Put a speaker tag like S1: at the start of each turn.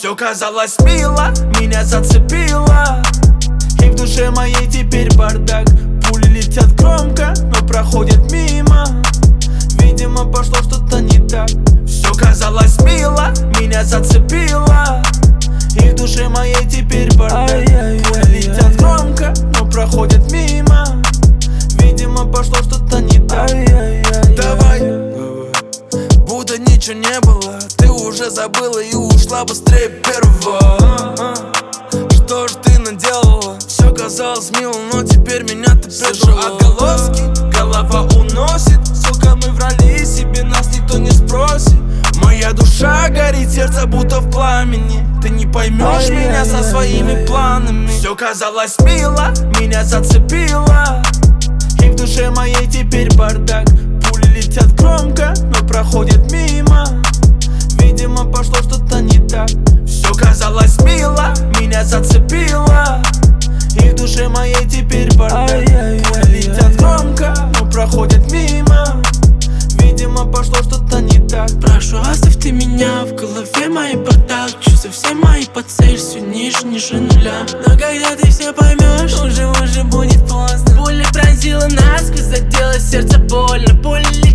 S1: Все казалось мило, меня зацепило, и в душе моей теперь бардак. Пули летят громко, но проходят мимо. Видимо, пошло что-то не так. Все казалось мило, меня зацепило, и в душе моей теперь бардак. Пули летят громко, но проходят мимо. Видимо, пошло что-то не так. Давай, будто ничего не было. Ты уже забыла и ушла быстрее первого. Что ж ты наделала? Все казалось мило, но теперь меня ты предала. Слышу отголоски, голова уносит. Сука, мы врали себе, нас никто не спросит. Моя душа горит, сердце будто в пламени. Ты не поймешь меня со своими планами. Все казалось мило, меня зацепило, и в душе моей теперь бардак. Пули летят громко, но проходят мимо. Видимо, пошло что-то не так. Все казалось мило, меня зацепило, и в душе моей теперь бардак. Пули летят громко, но проходят мимо. Видимо, пошло что-то не так.
S2: Прошу, оставь ты меня, в голове мои бардак. Чувства все мои по цель, все ниже нуля. Но когда ты все поймешь, уже будет поздно. Пуля пронзила насквозь, задела сердце больно. Пуля